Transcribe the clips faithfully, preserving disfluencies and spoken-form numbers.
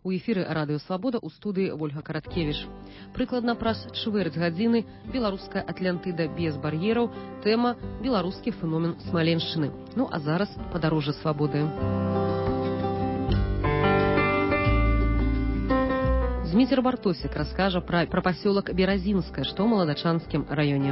У эфіры радыё Свабода ў студыі Вольга Караткевіч. Прыкладна праз чвэрць гадзіны беларуская Атлантыда без бар'ераў, тэма беларускі феномен Смаленшчыны. Ну а зараз падарожжа свабоды. Зміцер Бартосік раскажа пра, пра пасёлак Беразінскае, што ў Маладачанскім раёне.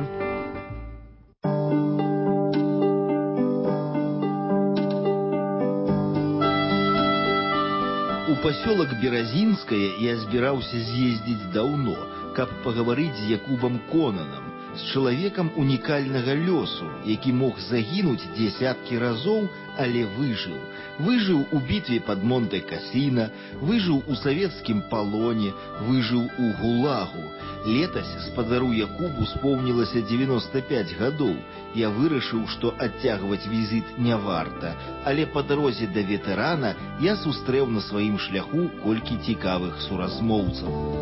У пасёлак Беразінскае я збіраўся з'ездзіць даўно, каб пагаварыць з Якубам Конанам, з чалавекам унікальнага лёсу, які мог загінуць дзесяткі разоў, але выжыў. Выжыў у бітве пад Монте-Касіна, выжыў у савецкім палоне, выжыў у ГУЛАГу. Летась спадару Якубу споўнілася дзевяноста пяць гадоў. Я вырашыў, што адцягваць візіт не варта, але па дарозе да ветэрана я сустрэў на сваім шляху колькі цікавых суразмоўцаў.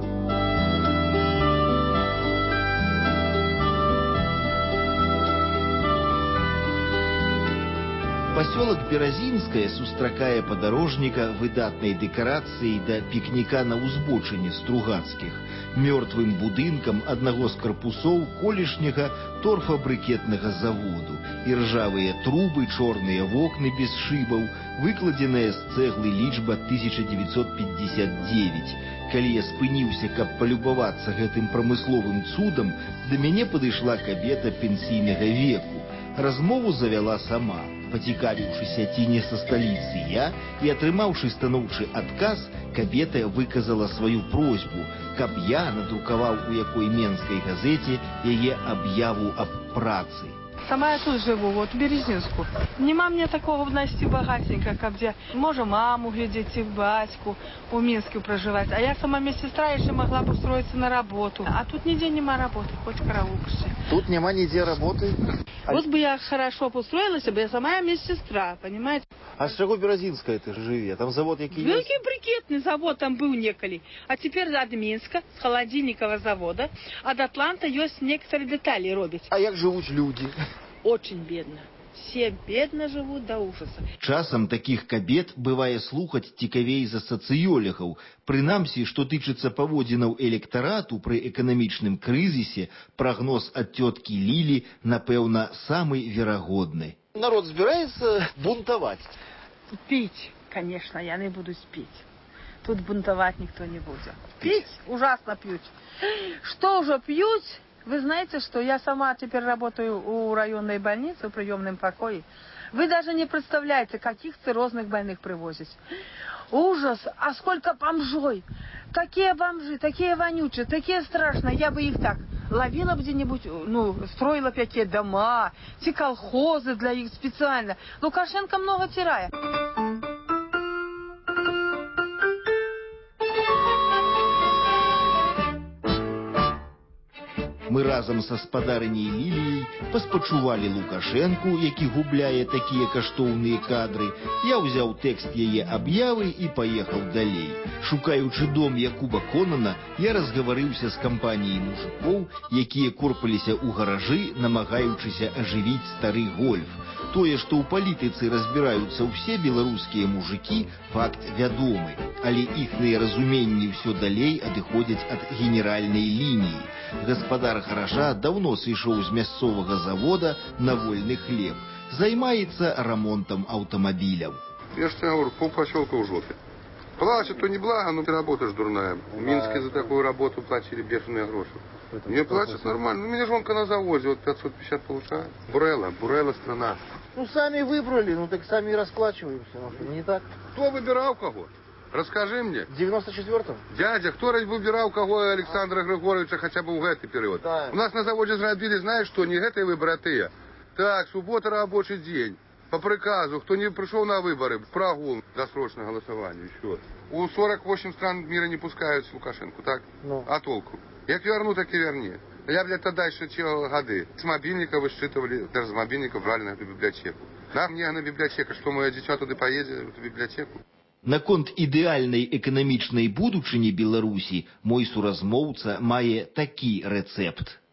Пасёлак Беразінскае сустракае падарожніка выдатнай дэкарацыяй да пікніка на ўзбочыне Стругацкіх, мёртвым будынкам аднаго з карпусоў колішняга торфабрыкетнага заводу, і ржавыя трубы, чорныя вокны без шыбаў, выкладзеная з цэглы лічба тысяча дзевяцьсот пятьдесят девять. Калі я спыніўся, каб палюбавацца гэтым прамысловым цудам, да мяне падышла кабета пенсійнага веку. Размову завяла сама, пацікавіўшыся, ці не са сталіцы я, і атрымаўшы станоўчы адказ, кабета выказала сваю просьбу, каб я надрукаваў у якой менскай газеце яе аб'яву аб працы. Сама я тут живу, вот в Березинску. Нема мне такого в Насти богатенько, как где можно маму глядеть и батьку у Минске проживать. А я сама медсестра еще могла бы устроиться на работу. А тут нигде нема работы, хоть караулкши. Тут нема нигде работы? Вот бы я хорошо устроилась, бы я сама медсестра, понимаете? А с чего Беразинская ты живе? Там завод який есть? Великий брикетный завод там был неколи. А теперь от Минска, с холодильникового завода, от Атланта есть некоторые детали робить. А як живут люди? Очень бедно. Все бедно живут до ужаса. Часам таких кабет бывае слухаць цікавей за сацыёлегаў. Прынамсі, што тычыцца паводзінаў электарату пры эканамічным крызісе, прагноз ад тёткі Лілі, напэўна, самы верагодны. Народ збіраецца бунтаваць? Пить, конечно, я не буду пить. Тут бунтовать никто не будет. Пить ужасно пьют. Что уже пьют? Вы знаете, что я сама теперь работаю у районной больницы, в приемном покое. Вы даже не представляете, каких циррозных больных привозят. Ужас! А сколько бомжой! Такие бомжи, такие вонючие, такие страшные. Я бы их так ловила где-нибудь, ну, строила такие дома, те колхозы для их специально. Лукашенко много тирая. Мы разам са спадарыняй Ліліяй паспачувалі Лукашэнку, які губляе такія каштоўныя кадры. Я ўзяў тэкст яе аб'явы і паехаў далей. Шукаючы дом Якуба Конана, я разгаварыўся з кампаніяй мужикоў, якія корпаліся ў гаражы, намагаючыся ажывіць стары гольф. Тое, што ў палітыцы разбіраюцца ўсе беларускія мужыкі, факт вядомы, але іхныя разуменні ўсё далей адыходзяць ад генеральнай лініі. Гаспадар гаража даўно сышоў з мясцовага завода на вольны хлеб. Займаецца рамонтам аўтамабіляў. Я ж тебе говорю, полпоселка в жопе. Платят, то не благо, но работа ж дурная. В Минске за такую работу платили бешеные гроши. Мне платят нормально. Ну, меня жонка на заводе, вот пятьсот пятьдесят получает. Бурела, Бурела страна. Ну, сами выбрали, ну так сами и расплачиваемся. Не так? Кто выбирал кого? Расскажи мне. В девяносто четвёртом? Дядя, кто выбирал кого Александра Григорьевича хотя бы в этот период? Да. У нас на заводе зробили, знаешь что, не этой выборы. Так, суббота рабочий день. По приказу, кто не пришел на выборы, прогул, досрочное голосование, еще. У сорок восемь стран мира не пускают Лукашенко, так? Ну. А толку? Як верну, так и верни. Я, блядь, тогда еще те годы. С мобильника высчитывали, даже с мобильника брали на эту библиотеку. Да, мне на библиотека, что мое дитя туда поедет, в эту библиотеку. Наконт ідэальнай эканамічнай будучыні Беларусі мой суразмоўца мае такі рэцэпт.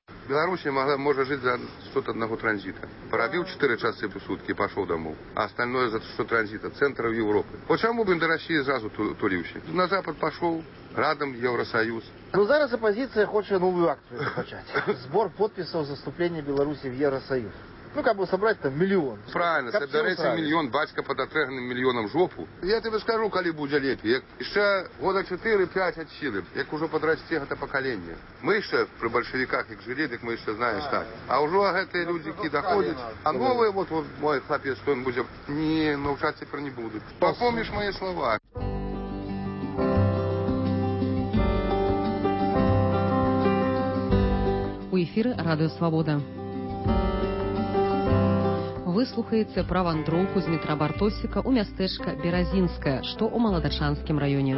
Беларусь могла, может жить за счет одного транзита. Поробил четыре часа в сутки и пошел домой. А остальное за счет транзита. Центр Европы. Почему бы до России сразу тулився? На Запад пошел, рядом Евросоюз. Ну, зараз оппозиция хочет новую акцию начать. Сбор подписов за вступление Беларуси в Евросоюз. Ну, как бы собрать там миллион. Правильно, соберется миллион, батька под отрегним миллионом жопу. Я тебе скажу, коли буде лепі. Еще года четыре-пять от силы, як уже подрасте это поколение. Мы еще при большевиках, як жили, так мы еще знаем стали. А уже эти люди ки доходят. А новые, вот, вот мой хлопец, что он будет, не, научаться теперь не будут. Попомнишь мои слова. У эфіры Радыё Свабода. Вы слухаеце пра вандроўку з метра Бартосіка ў мястэчка Беразінскае, што ў Маладачанскім раёне.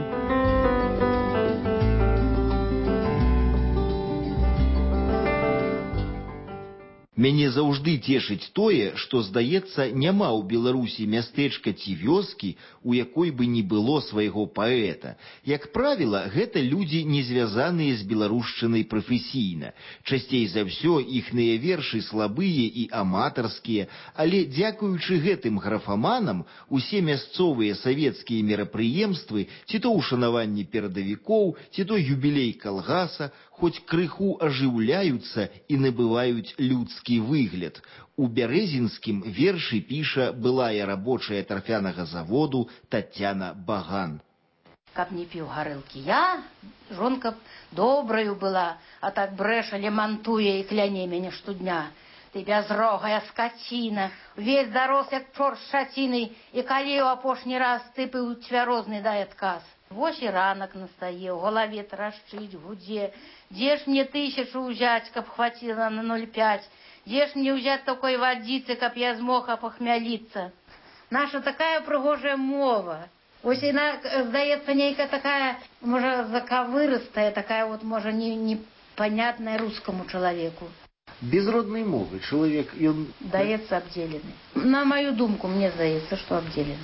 Мяне заўжды цешыць тое, што, здаецца, няма ў Беларусі мястэчка ці вёскі, у якой бы не было свайго паэта. Як правіла, гэта людзі, не звязаныя з беларушчынай прафесійна. Часцей за ўсё іхныя вершы слабыя і аматарскія, але дзякуючы гэтым графаманам усе мясцовыя савецкія мерапрыемствы, ці то ўшанаванне перадавікоў, ці то юбілей калгаса, хоць крыху ажыўляюцца і набываюць людскі выгляд. У Бярэзінскім вершы піша былая рабочая тарфянага заводу Тацяна Баган. Каб не піў гарэлкі я, жонка добраю была, а так брэша, лемантуе і кляне мяне штодня. Ты бязрогая скаціна, увесь дарос, як чорт з шацінай, і калі ў апошні раз ты быў цвярозны, дай адказ. Вось і ранак настае, у галаве трашчыць, гудзе. Дзе ж мне тысячу ўзяць, каб хваціла на ноль пять? Дзе ж мне ўзяць такой вадзіцы, каб я змог апахмяліцца? Наша такая прыгожая мова. Ось яна, здаецца, нейкая такая, можа, закавырыстая, такая вот, можа, непонятная рускаму чалавеку. Без родной мовы чалавек, ён... Здаецца, абдзелены. На маю думку, мне здаецца, што абдзелены.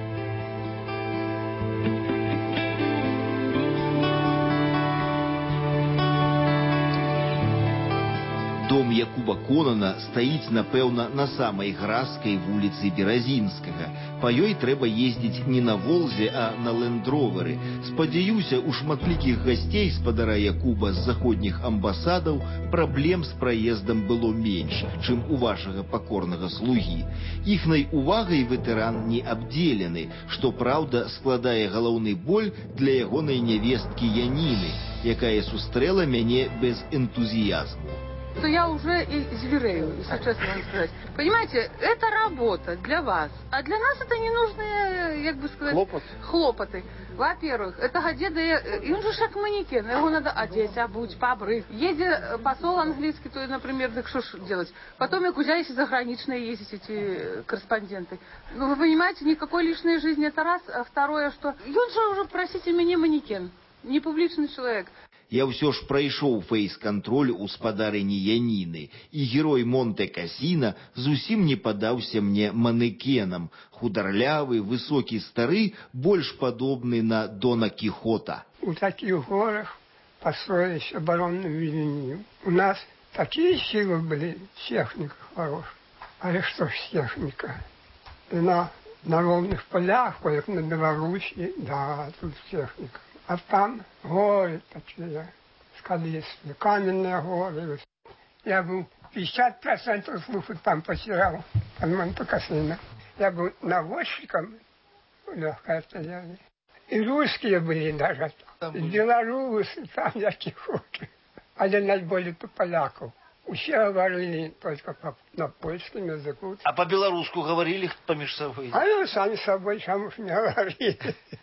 Дом Якуба Конана стаіць, напэўна, на самай гразкай вуліцы Беразінскага. Па ёй трэба ездзіць не на Волзе, а на лэндроверы. Спадзяюся, у шматлікіх гасцей спадара Якуба з заходніх амбасадаў праблем з праездам было менш, чым у вашага пакорнага слугі. Іхнай увагай ветэран не абдзелены, што, праўда, складае галоўны боль для ягонай нявесткі Яніны, якая сустрэла мяне без энтузіязму. То я уже и зверею, если честно вам сказать. Понимаете, это работа для вас, а для нас это ненужные, как бы сказать, Хлопот. хлопоты. Во-первых, это деда, и он же как манекен, его надо одеть, обуть, побрыть. Едет посол английский, то, например, так что ж делать? Потом, как взялись заграничные ездить эти корреспонденты. Ну, вы понимаете, никакой лишней жизни, это раз. А второе, что... И он же уже, простите меня, манекен, не публичный человек. Я ўсё ж прайшоў фэйс-кантроль у спадарыні Яніны, і герой Монте-Касіна зусім не падаўся мне манекенам. Хударлявы, высокі стары, больш падобны на Дона Кіхота. У таких горах построились оборонную линию. У нас такие силы были, техника хорошая. А что ж техника? И на, на ровных полях, как на Беларуси, да, тут техника. А там горы такие, скалистые, каменные горы. Я был пятьдесят процентов слуха там потерял, под Монте-Кассино. Я был навозчиком в легкой артиллерии. И русские были даже там, и белорусы, там якие хоки. Але наиболее-то поляков. Все говорили только по, на польском языку. А по-белорусски говорили помеж собой? А ну, сами собой, сам уж не говорили.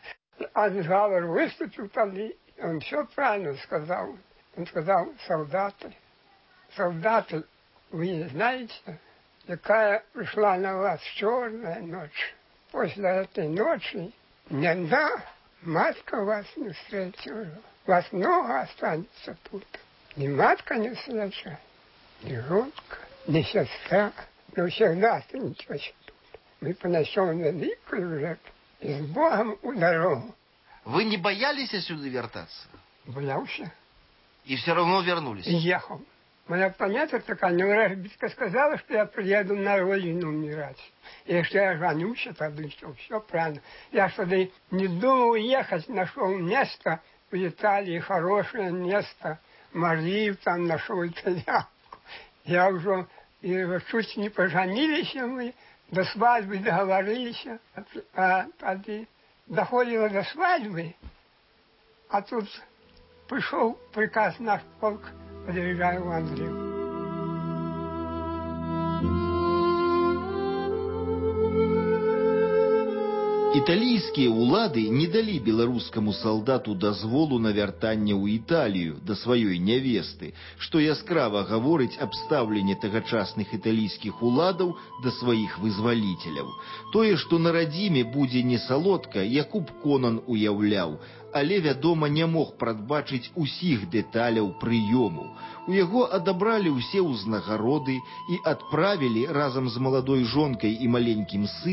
А Гавр выступил там, и он все правильно сказал. Он сказал: солдаты, солдаты, вы не знаете, какая пришла на вас черная ночь. После этой ночи ни одна матка вас не встретила. Вас много останется тут. Ни матка не встречает, ни жонка, ни сестра. Но всегда останетесь тут. Мы понесем великую жертву. И с Богом у дорогу. Вы не боялись отсюда вертаться? Боялся. И все равно вернулись? И ехал. Моя планета такая, но разбитка сказала, что я приеду на родину умирать. И что я женюсь, тогда что все правильно. Я что не думал ехать, нашел место в Италии, хорошее место. Марию там нашел итальянку. Я уже и чуть не поженились мы, до свадьбы договорились. А, а, доходило до свадьбы, а тут пришел приказ наш полк, подъезжаю в Андреев. Італійскія ўлады не далі беларускаму салдату дазволу на вяртанне ў Італію да сваёй нявесты, што яскрава гаворыць аб стаўленні тагачасных італійскіх уладаў да сваіх вызваліцеляў. Тое, што на радзіме будзе не салодка, Якуб Конан уяўляў, але, вядома, не мог прадбачыць усіх дэталяў прыёму. У яго адабралі ўсе ўзнагароды і адправілі разам з маладой жонкай і маленькім сынам